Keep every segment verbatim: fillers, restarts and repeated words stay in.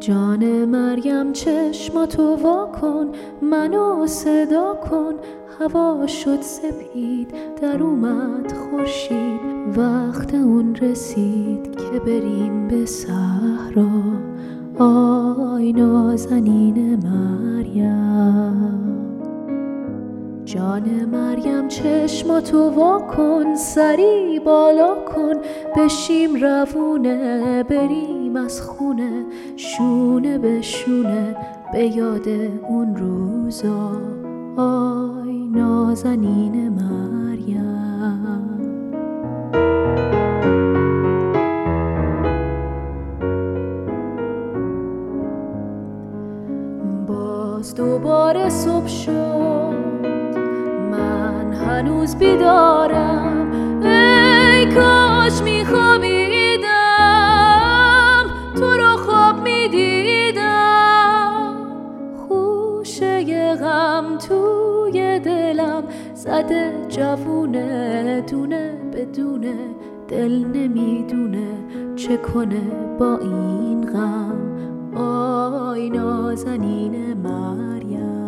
جان مریم چشماتو وا کن، منو صدا کن. هوا شد سپید، در اومد خورشید، وقت اون رسید که بریم به صحرا. آی نازنین مریم، جان مریم چشماتو وا کن، سری بالا کن، بشیم روونه، بریم از خونه، شونه به شونه، به یاد اون روزا. آی نازنین مریم، باز دوباره صبح شد، من هنوز بیدارم. ای کاش میخوابیدم، تو رو خواب میدیدم. خوشه غم توی دلم زده جوونه، دونه بدونه، دل نمیدونه چه کنه با این غم. آی نازنین مریم،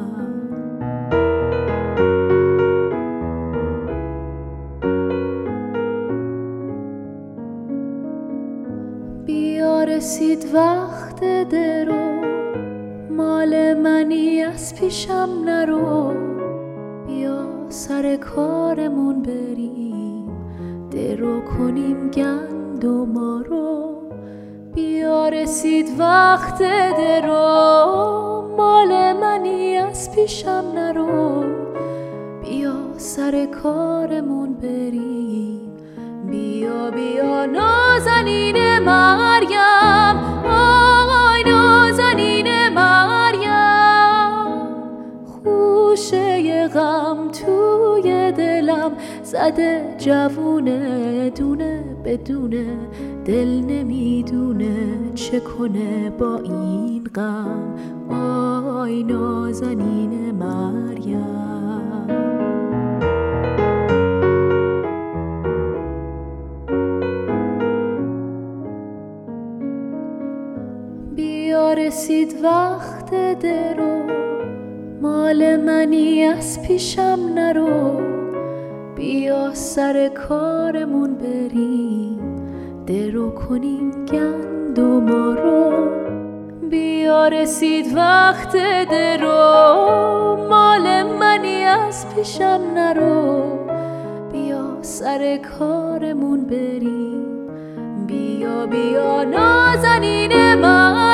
بیا رسید وقت درو، مال منی از پیشم نرو. بیا سر کارمون بریم، درو کنیم گندما رو. بیا رسید وقت درو، مال منی از پیشم نرو. بیا سر کارمون بریم، بیا بیا نازنین مریم. آی نازنین مریم، خوشه غم توی دلم زده جوونه، دونه بدونه، دل نمیدونه چه کنه با این غم. آی نازنین مریم، بیا رسید وقت درو، مال منی از پیشم نرو. بیا سر کارمون بریم، درو کنیم گندما رو. بیا رسید وقت درو، مال منی از پیشم نرو. بیا سر کارمون بریم، بیا بیا نازنین من.